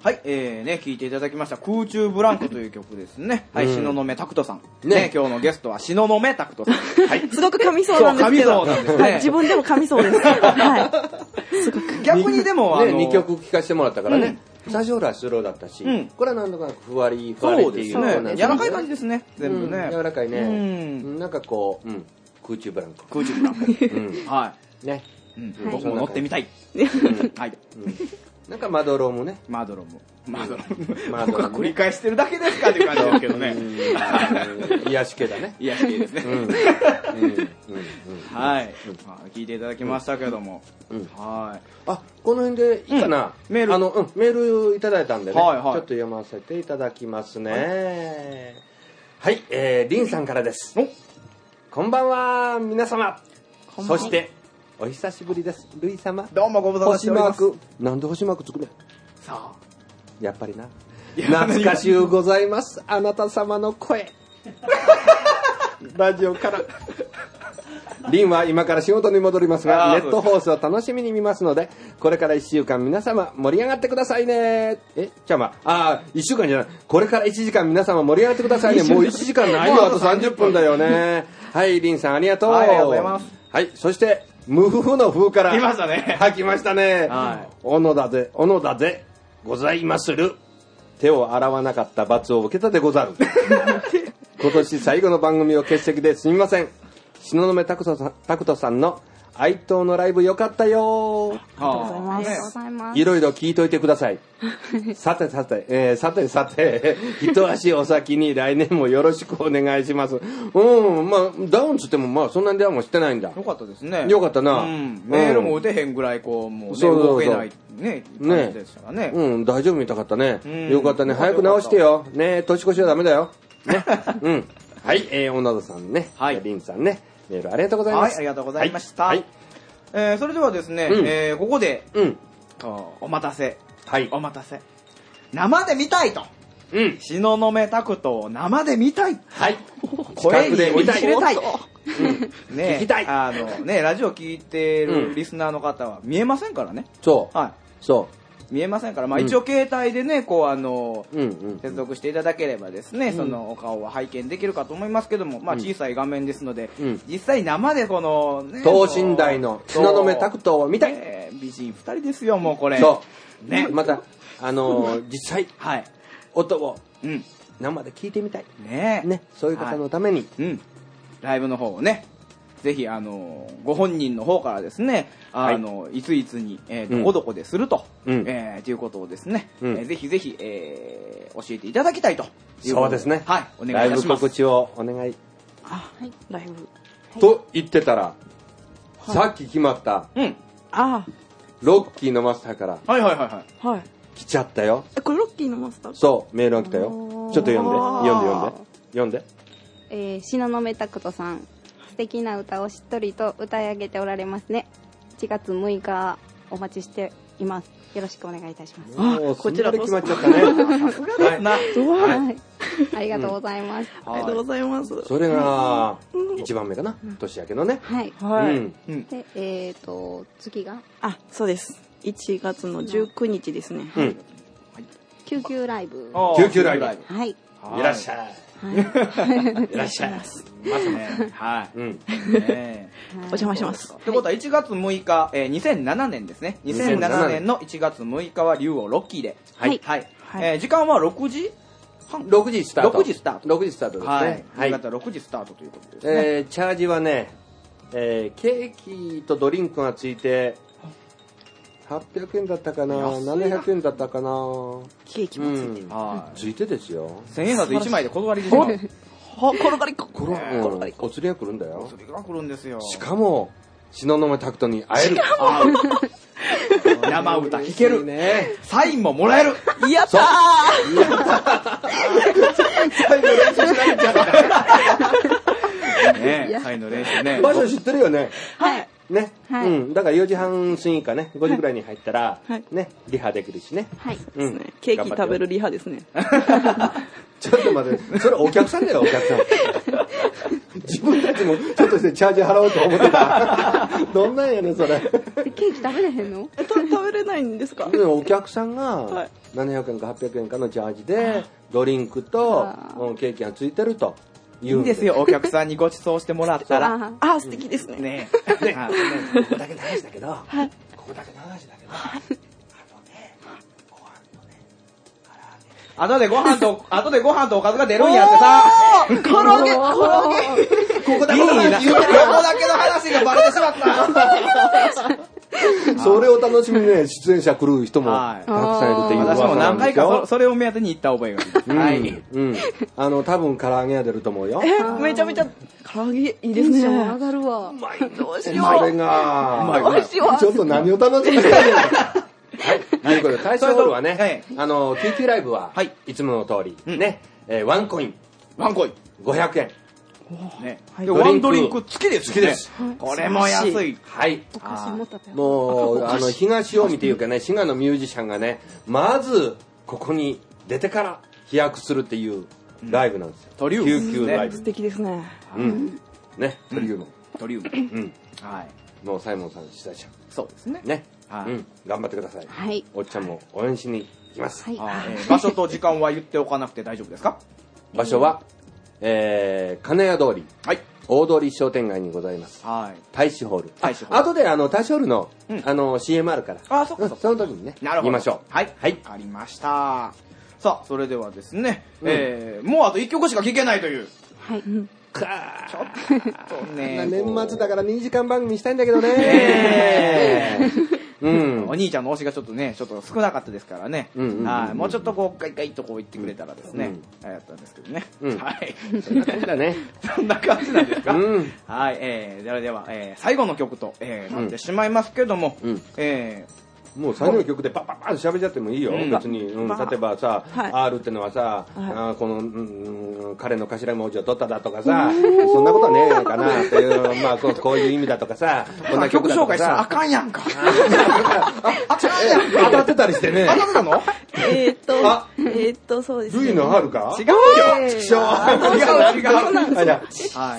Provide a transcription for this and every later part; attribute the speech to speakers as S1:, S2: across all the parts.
S1: はい、聴いていただきました空中ブランコという曲ですね。はい、東雲拓人さん。ね、今日のゲストは東雲拓人さん。はい。
S2: すごく噛みそうなんですけど。
S1: そう、噛みそうなんですね。
S2: 自分でも噛みそうです。はい。すごく。
S1: 逆にでも、
S3: 2曲聴かせてもらったからね。最初はスローだったし、これはなんとかふわりっていう
S1: ね。柔らかい感じですね、全部ね。
S3: 柔らかいね。なんかこう、空中ブランコ。
S1: 空中ブランコ。はい。
S3: ね。
S1: 僕も乗ってみたい。はい。
S3: なんかまどろむね。
S1: まどろむ。僕が繰り返してるだけですかっていう感じですけどね。
S3: 癒し系だね。
S1: 癒し系ですね。はい。聞いていただきましたけども。はい。
S3: あ、この辺でいいかな。メールいただいたんでね。ちょっと読ませていただきますね。はい、りんさんからです。こんばんは、皆様。そして、お久しぶりです、るい様。
S1: どうもご無沙汰しております。
S3: 星マーク、なんで星マーク作れ。
S1: さあ、
S3: やっぱりな。懐かしゅうございます、あなた様の声。ラジオから。リンは今から仕事に戻りますが、ネット放送を楽しみに見ますので、これから1週間皆様盛り上がってくださいね。1週間じゃない。これから1時間皆様盛り上がってくださいね。もう1時間ないよ、あと30分だよね。はい、リンさんありがとう。
S1: ありがとうございます。
S3: はい、そして、無風の風から。
S1: 来ましたね。
S3: はい、来ましたね。
S1: はい。
S3: 小野田でございまする。手を洗わなかった罰を受けたでござる。今年最後の番組を欠席ですみません。東雲拓人さんの哀悼のライブ良かったよ。
S2: ありがとうございます。
S3: いろいろ聞いといてください。さて、一足お先に来年もよろしくお願いします。ダウンつってもそんなにダウンもしてないんだ。
S1: よかったですね。
S3: よかったな。
S1: メールも打てへんぐらいもう動けないね感じですからね。
S3: 大丈夫みたかったね。よかったね。早く直してよ。ね、年越しはダメだよ。ね。はい、小野田さんね、りんさんね、メールありがとうございます。
S1: はい、ありがとうございました。それではですね、ここで、お待たせ。お待たせ。生で見たいと。東雲拓人を生で見たい。
S3: はい。
S1: 声に追い入れたい。
S3: 聞きたい。
S1: ラジオ聞いてるリスナーの方は見えませんからね。
S3: そう。
S1: はい。
S3: そう。
S1: 見えませんから、一応携帯でね、接続していただければですね、そのお顔は拝見できるかと思いますけども、小さい画面ですので、実際生でこの、
S3: 等身大の東雲拓人を見たい。
S1: 美人2人ですよ、もうこれ。
S3: そう。ね。また、実際、音を生で聞いてみたい。ね。そういう方のために、
S1: ライブの方をね、ぜひご本人の方からですね、いついつにどこどこでするということをですね、ぜひぜひ教えていただきたいと。
S3: そうですね。
S1: はい、お願いいたします。
S3: ライブ告知をお願い。
S2: はい、ライブ。
S3: と言ってたら、さっき決まった、ロッキーのマスターから、来ちゃったよ。
S2: これロッキーのマスター？
S3: そう、メールが来たよ。ちょっと読んで。
S4: 東雲拓人さん。素敵な歌をしっとりと歌い上げておられますね。1月6日お待ちしています。よろしくお願いいたします。
S3: こちらで決まっちゃったね。
S1: さすがですな。
S4: ありがとうございます。
S2: ありがとうございます。
S3: それが1番目かな。年明けのね。
S4: はい。で、次が
S2: そうです。1月の19日ですね。
S4: 救急ライブ。
S3: 救急ライブ。
S4: はい。
S3: いらっしゃい。いらっしゃいます。
S1: ますね。はい。
S2: お邪魔します。
S1: ってことは1月6日、2007年ですね。2007年の1月6日は竜王ロッキーで。
S4: はい。
S1: 時間は6時半
S3: ?6 時スタート。
S1: 6時スタート。
S3: 6時スタートですね。
S1: 夕方6時スタートということですね。
S3: チャージはね、ケーキとドリンクがついて、800円だったかな、700円だったかな。
S2: ケーキもついて
S3: ついてですよ。
S1: 1000円だと1枚で転がりですね。
S2: 転がり
S3: お釣りが来るんだよ。
S1: お釣りが来るんですよ。
S3: しかも東雲拓人に会える。
S1: 生歌聴ける。サインももらえる。
S2: やったー。
S3: サインの練習しないんじゃない。
S1: サインの練習ね。
S3: 場所知ってるよね。
S4: はい。
S3: ね、だから4時半過ぎかね、5時ぐらいに入ったら、ね、リハできるしね。
S4: はい。
S2: ケーキ食べるリハですね。
S3: ちょっと待って、それお客さんだよ、お客さん。自分たちもちょっとしてチャージ払おうと思ってた。どんなんやねん、それ。
S4: ケーキ食べれへんの？
S2: 食べれないんですか？
S3: でお客さん
S2: は
S3: が
S2: い
S3: 700円か800円かのチャージでドリンクとケーキがついてるとい
S1: いいんですよ、お客さんにご馳走してもらったら。
S2: あ、素敵ですね。
S1: ね
S3: で、ここだけの話だけど、ここだけの話だけど、
S1: 後でご飯とおかずが出るんやってさ。
S2: 唐揚げ
S3: ここだけの
S1: いいな。
S3: 話
S1: ここだけの話がバレてしまった。
S3: それを楽しみにね、出演者来る人も
S1: はい
S3: たくさんいるっていう
S1: 私も何回かそれを目当てに行った覚えがある。はい。
S3: 多分唐揚げが出ると思うよ。
S2: めちゃめちゃ唐揚げいいですね。
S4: 上がるわ。
S2: どうしよ
S3: それが、
S2: どうしよう。
S3: ちょっと何を楽しみにしてるのか。はい。ということで、大正ホールはね、TQ ライブはいつもの通り、ね、ワンコイン。
S1: ワンコイン。
S3: 500円。
S1: ね。ワンドリンク付きです。
S3: 付きです。
S1: これも安い。
S3: はい。
S4: お菓子も食べよう。
S3: もう、東近江というかね、滋賀のミュージシャンがね、まず、ここに出てから飛躍するっていうライブなんですよ。
S1: トリウム。
S3: 救急ライブ。
S2: 素敵ですね。
S3: ね、トリウム。
S1: トリウム。はい。
S3: もうサイモンさん主催者。
S1: そうですね。
S3: ね。頑張ってください。
S4: はい。
S3: おっちゃんも応援しに行きます。
S1: 場所と時間は言っておかなくて大丈夫ですか？
S3: 場所は、金谷通り。
S1: はい。
S3: 大通商店街にございます。
S1: はい。
S3: 大使ホール。
S1: 大使ホール。
S3: 後で大使ホールの、CM あるから。
S1: あ、そっかそっか。
S3: その時にね、
S1: なるほど。
S3: 言いましょう。
S1: はい。はい。わかりました。さあ、それではですね、もうあと1曲しか聴けないという。
S4: はい。
S3: ちょ
S1: っとね。
S3: 年末だから2時間番組したいんだけどね。
S1: お兄ちゃんの推しがちょっとね、ちょっと少なかったですからね。もうちょっとこう、ガイガイとこう言ってくれたらですね、やったんですけどね。はい。
S3: そんな感じだね。
S1: そんな感じなんですか。はい。では、最後の曲となってしまいますけども、
S3: もう最後の曲でパッパッパッと喋っちゃってもいいよ、別に。例えばさ、R ってのはさ、この、彼の頭文字を取っただとかさ、そんなことはねえかなっていう、まあこういう意味だとかさ、こんな曲だとかさ。
S1: あかんやんか。
S3: 当たってたりしてね。
S1: 当たってたの？
S2: そうですね。
S3: ルイの R か？
S1: 違うよ。違う。はい。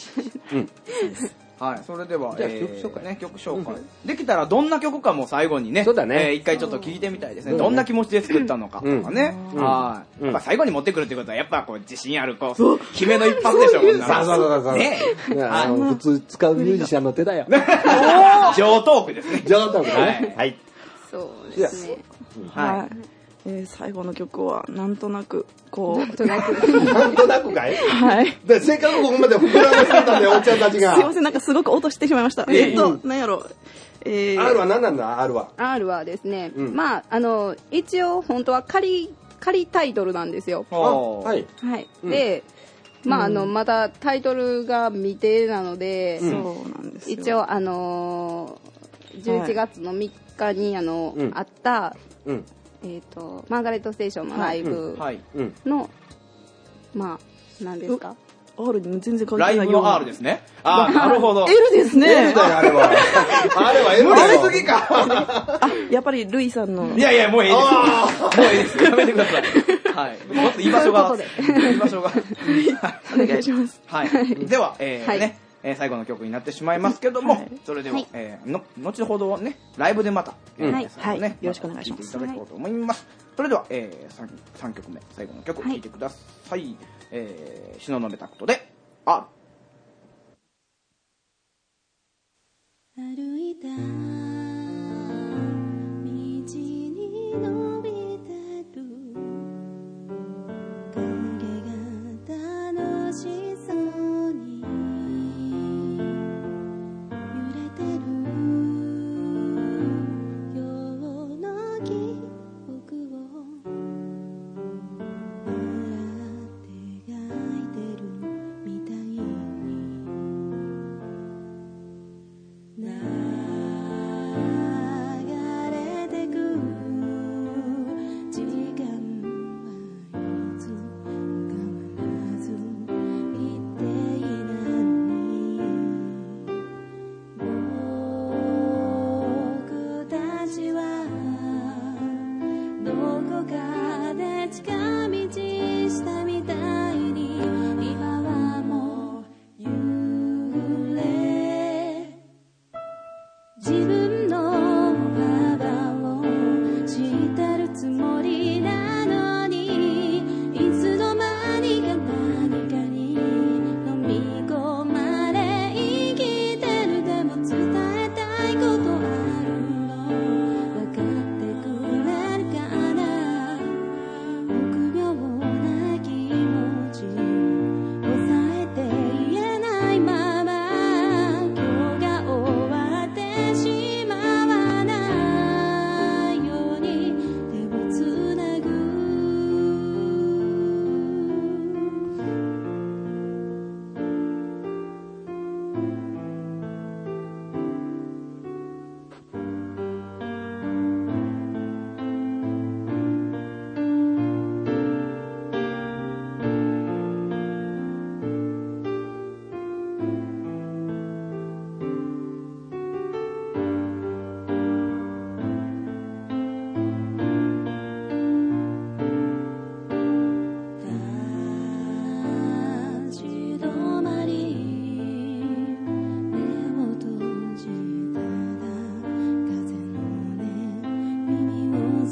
S1: はい、それでは、曲紹介。できたらどんな曲かも最後にね、一回ちょっと聞いてみたいですね。どんな気持ちで作ったのかとかね。はい。最後に持ってくるってことは、やっぱこう、自信ある、こう、決めの一発でしょ、こんなの。ね。
S3: 普通使うミュージシャンの手だよ。
S1: 上トークですね。
S3: 上トークね。はい。
S4: そうですね。
S2: はい。最後の曲はなんとなくこう
S3: なんとなくかい？
S2: はい。
S3: でせっかくここまで膨らませてたんだよおっちゃんたちが。
S2: すいません、なんかすごく音してしまいました。なんやろ。
S3: R は何なんだ R は。
S4: R はですね、まあ一応本当は仮タイトルなんですよ。
S3: はい。
S4: はい。で、まあまだタイトルが未定なので、
S2: そうなんですよ。
S4: 一応11月の3日にあった。マーガレットステーションのライブの、まあ、何ですか？
S2: R に全然関係ない。
S1: ライブの R ですね。あ、なるほど。
S2: L ですね。
S3: L だよ、あれは。あれは L だよ。
S1: 無理すぎか。
S2: やっぱりルイさんの。
S1: いやいや、もういいです。もういいです。やめてください。はい。もっと居場所が。居場所が。
S2: お願いします。
S1: はい。では、ね。最後の曲になってしまいますけども、それでは、後ほどね、ライブでまた、
S2: はい、よろしくお願いします。
S1: 聴いていただこうと思います。それでは、3曲目、最後の曲聴いてください。東雲タクトで、R。
S5: 歩いた道に伸びてる影が楽しそうに揺れてるような記憶を笑って描いてるみたいに流れてく時間はいつ変わらず一定なのに僕たちはどこかで近道したみたいに今はもう揺れ自分の幅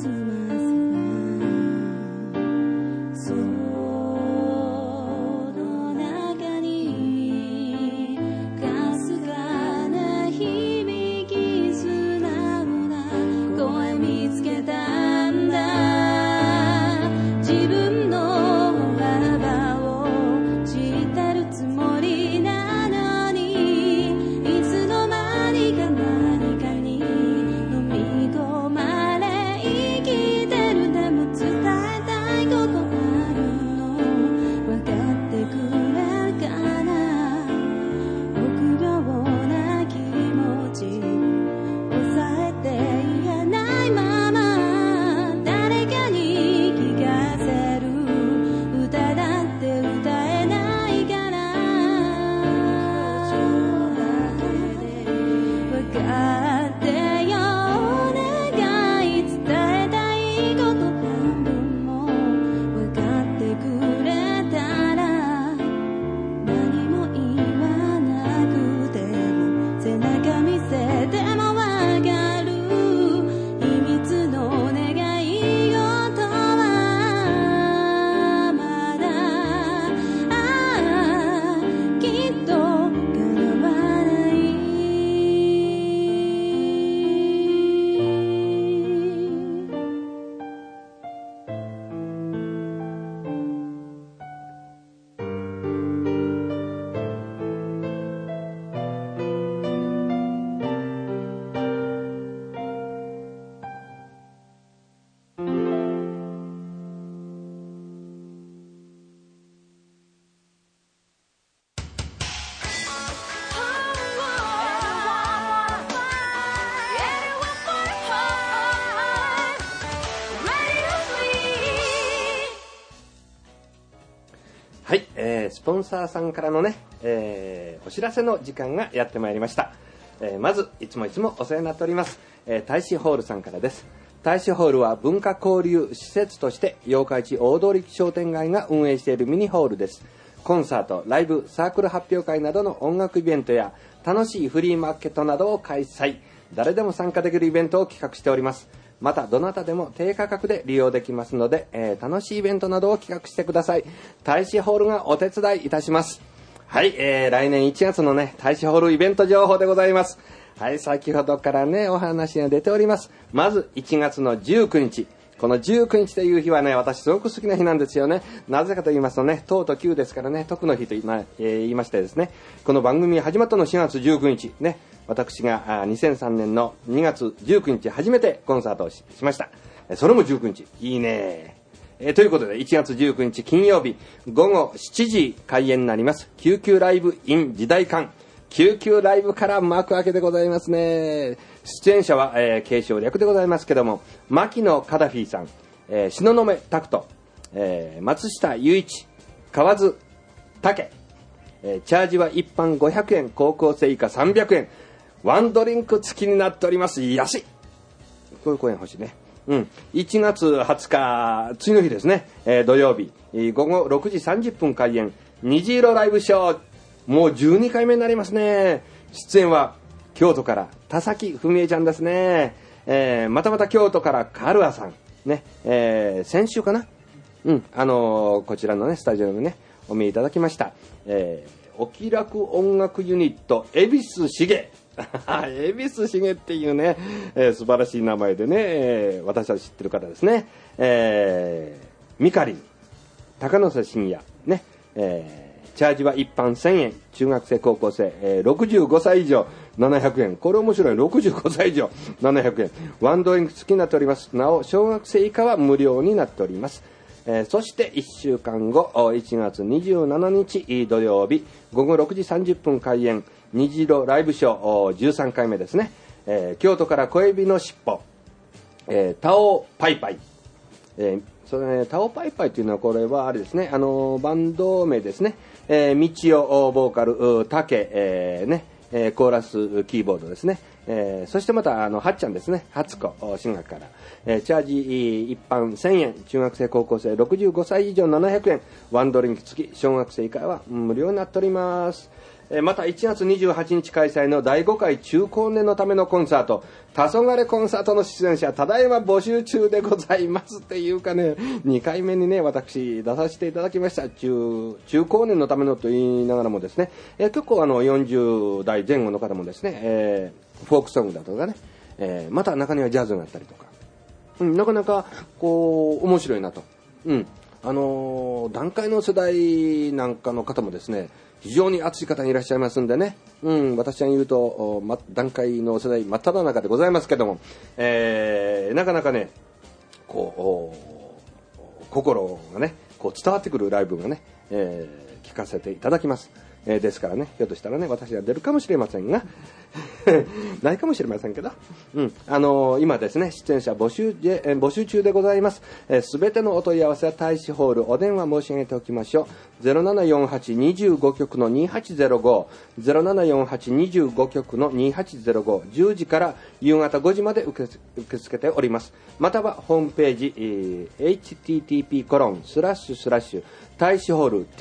S3: はい、スポンサーさんからのね、お知らせの時間がやってまいりました。まずいつもお世話になっております、大使ホールさんからです。大使ホールは文化交流施設として八日市大通商店街が運営しているミニホールです。コンサート、ライブ、サークル発表会などの音楽イベントや楽しいフリーマーケットなどを開催。誰でも参加できるイベントを企画しております。またどなたでも低価格で利用できますので、楽しいイベントなどを企画してください。大使ホールがお手伝いいたします。はい、来年1月のね大使ホールイベント情報でございます。はい、先ほどからねお話が出ております。まず1月の19日、この19日という日はね、私すごく好きな日なんですよね。なぜかと言いますとね、10と9ですからね、徳の日と言いましてですね、この番組始まったの4月19日ね、私が2003年の2月19日初めてコンサートを しました。それも19日、いいね。ということで1月19日金曜日午後7時開演になります救急ライブ in 時代館、救急ライブから幕開けでございますね。出演者は、継承略でございますけども、牧野カダフィーさん、東雲拓人、松下雄一、河津武、チャージは一般500円、高校生以下300円、ワンドリンク付きになっております。安い。こういう公演欲しいね。1月20日、次の日ですね、土曜日、午後6時30分開演、虹色ライブショー、もう12回目になりますね。出演は京都から田崎文江ちゃんですね。また京都からカルアさんね、先週かな、こちらのねスタジオにねお見えいただきました。お気楽音楽ユニット恵比寿重恵比寿重っていうね、素晴らしい名前でね、私たち知ってる方ですね。ミカリン、高野瀬信也ね、チャージは一般1000円、中学生高校生、65歳以上700円。これ面白い。65歳以上700円、ワンドリンク付きになっております。なお小学生以下は無料になっております。そして1週間後1月27日土曜日午後6時30分開演、虹色ライブショー13回目ですね。京都から小エビのしっぽ、タオパイパイ、それね、タオパイパイというのはこれはあれですね、バンド名ですね。道夫ボーカル、竹、コーラスキーボードですね。そしてまたはっちゃんですね、初子進学から、チャージ一般1000円、中学生高校生65歳以上700円、ワンドリンク付き、小学生以下は無料になっております。 また1月28日開催の第5回中高年のためのコンサート、黄昏コンサートの出演者、ただいま募集中でございますっていうかね、2回目にね、私出させていただきました。中高年のためのと言いながらもですね、結構40代前後の方もですね、フォークソングだとかね、また中にはジャズがあったりとか、なかなかこう面白いなと。団塊の世代なんかの方もですね、非常に熱い方がいらっしゃいますんでね、私が言うと、団塊の世代真っ只中でございますけども、なかなかね、こう心がね、こう伝わってくるライブがね、聞かせていただきます。ですからね、ひょっとしたらね、私が出るかもしれませんがないかもしれませんけど、今ですね、出演者募集中でございます。すべてのお問い合わせは大使ホールお電話申し上げておきましょう。 0748-25 局の2805 0748-25 局の2805、10時から夕方5時まで受け付けております。またはホームページ、http:// 大使ホール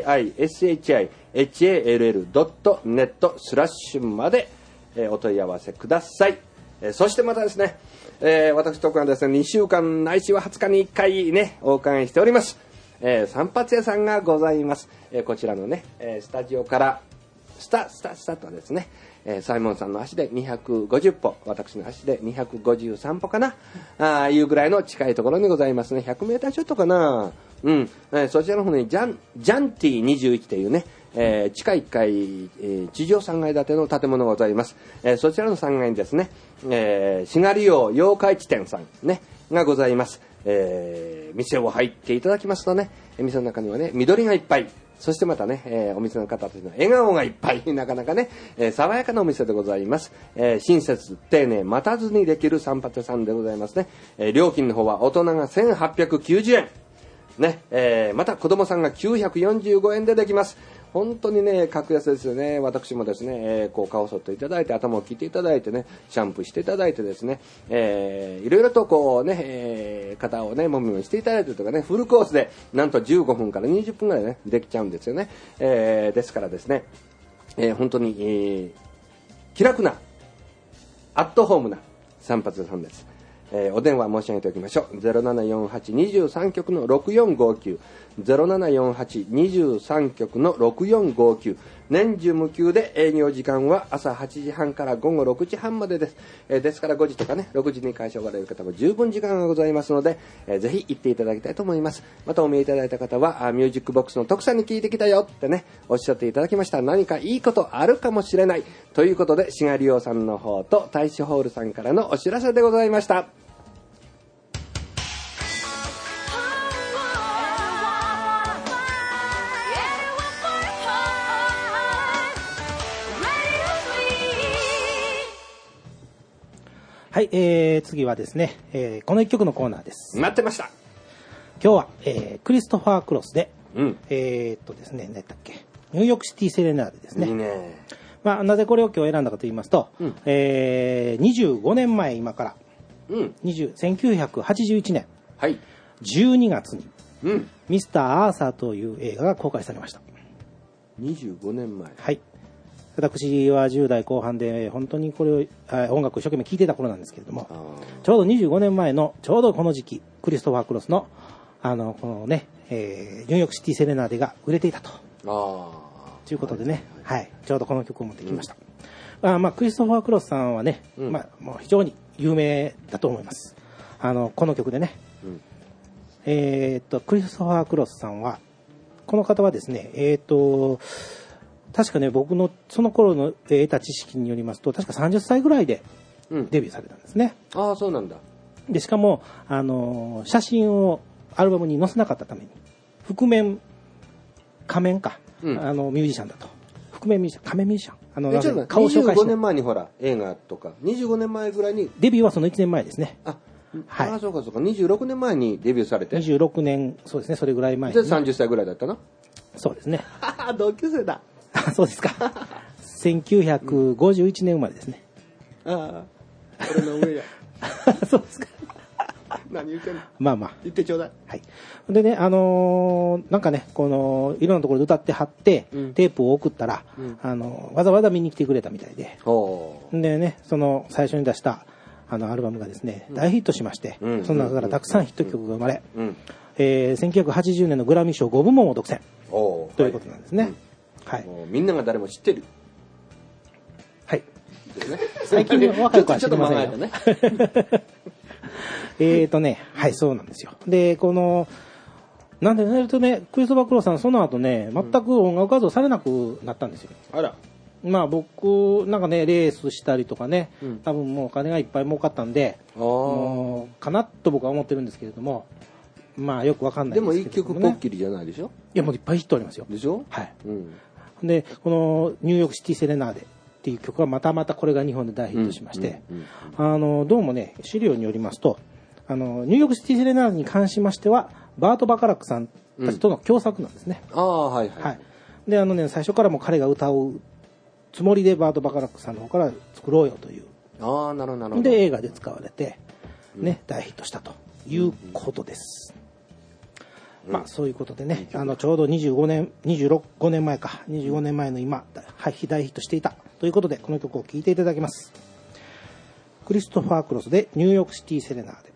S3: taishihall.net/ までお問い合わせください。そしてまたですね、私とこはですね、2週間ないしは20日に1回ね、お伺いしております。散髪屋さんがございます。こちらのね、スタジオからスタとですね、サイモンさんの足で250歩、私の足で253歩かな、いうぐらいの近いところにございますね。100メーターちょっとかな。そちらの方にジャンティ21というね、地下1階、地上3階建ての建物がございます。そちらの3階にですね、しがりよう妖怪地店さんね、がございます。店を入っていただきますとね、店の中にはね、緑がいっぱい。そしてまたね、お店の方たちの笑顔がいっぱい、なかなかね、爽やかなお店でございます。親切、丁寧、待たずにできる散髪屋さんでございますね。料金の方は大人が1890円。ね、また子供さんが945円でできます。本当にね、格安ですよね。私もですね、こう顔を剃っていただいて、頭を切っていただいてね、シャンプーしていただいてですね、いろいろとこうね、肩をね、もみもみしていただいてとかね、フルコースでなんと15分から20分ぐらいね、できちゃうんですよね。ですからですね、本当に、気楽な、アットホームな散髪屋さんです。お電話申し上げておきましょう。0748-23 局の6459 0748-23 局の6459、年中無休で営業時間は朝8時半から午後6時半までです。ですから5時とかね、6時に会社を終われる方も十分時間がございますので、ぜひ行っていただきたいと思います。またお見えいただいた方は、ミュージックボックスの徳さんに聞いてきたよってね、おっしゃっていただきました。何かいいことあるかもしれない。ということで、しがりようさんの方と大使ホールさんからのお知らせでございました。
S6: はい、次はですね、この一曲のコーナーです。
S3: 待ってました。
S6: 今日は、クリストファー・クロスで、ですね、何だったっけ、ニューヨークシティ・セレナーデですね。いいね。まあ、なぜこれを今日選んだかと言いますと、25年前今から、1981年、はい、12月に、ミスター・アーサーという映画が公開されました。
S3: 25年前。
S6: はい。私は10代後半で本当にこれを音楽を一生懸命聴いてた頃なんですけれども、ちょうど25年前のちょうどこの時期、クリストファー・クロスのこのね、ニューヨークシティ・セレナーデが売れていたということでね、はい、ちょうどこの曲を持ってきました。クリストファー・クロスさんはね、もう非常に有名だと思います。この曲でね、クリストファー・クロスさんは、この方はですね、確かね、僕のその頃の得た知識によりますと、確か30歳ぐらいでデビューされたんですね。
S3: ああ、そうなんだ。
S6: で、しかも、写真をアルバムに載せなかったために、覆面、仮面か、ミュージシャンだと。覆面ミュージシャン、仮面ミュージシャン。
S3: 顔紹介して。25年前にほら、映画とか、25年前ぐらいに。
S6: デビューはその1年前ですね。
S3: はい。ああ、そうかそうか。26年前にデビューされて。
S6: 26年、そうですね、それぐらい前に、
S3: ね。で、30歳ぐらいだったの？
S6: そうですね。
S3: 同級生だ。
S6: そうですか。1951年生まれですね。
S3: ああ、これの上や。
S6: そうですか。
S3: 何言ってんの。
S6: まあまあ。
S3: 言ってちょうだい。
S6: はい。でね、なんかね、この、いろんなところで歌って貼って、テープを送ったら、わざわざ見に来てくれたみたいで。でね、その、最初に出した、アルバムがですね、大ヒットしまして、その中からたくさんヒット曲が生まれ、1980年のグラミー賞5部門を独占。ということなんですね。はい。
S3: みんなが誰も知ってる。
S6: はい。最近の若い子は知ってませんよ。はい、そうなんですよ。で、なんでね、クリストファー・クロスさん、その後ね、全く音楽活動されなくなったんですよ。
S3: あら。
S6: まあ僕、なんかね、レースしたりとかね、多分もうお金がいっぱい儲かったんで、かなと僕は思ってるんですけれども、まあよくわかんない
S3: ですけど、ね。でも一曲ポッキリじゃないでしょ？
S6: いや、もういっぱいヒットありますよ。
S3: でしょ？
S6: はい。で、このニューヨークシティセレナーデっていう曲はまたこれが日本で大ヒットしまして、どうもね、資料によりますと、ニューヨークシティセレナーデに関しましては、バート・バカラックさんたちとの共作なんですね。
S3: はいはい。はい。
S6: で、最初からも彼が歌うつもりでバート・バカラックさんの方から作ろうよという。
S3: なるほど。
S6: で、映画で使われて、ね、大ヒットしたということです。まあそういうことでね、ちょうど25年前か、25年前の今、大ヒットしていたということで、この曲を聴いていただきます。クリストファー・クロスでニューヨークシティセレナーデ。